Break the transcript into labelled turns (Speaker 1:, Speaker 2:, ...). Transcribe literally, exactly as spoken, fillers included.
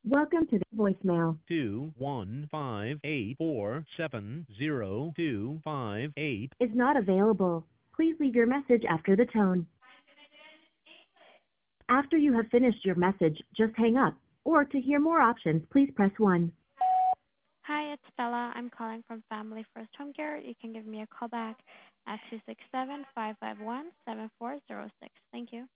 Speaker 1: Welcome to the voicemail.
Speaker 2: two one five eight four seven zero two five eight.
Speaker 1: Is not available. Please leave your message after the tone. After you have finished your message, just hang up. Or to hear more options, please press one.
Speaker 3: Hi, it's Stella. I'm calling from Family First Home Care. You can give me a call back at two six seven, five five one, seven four zero six. Thank you.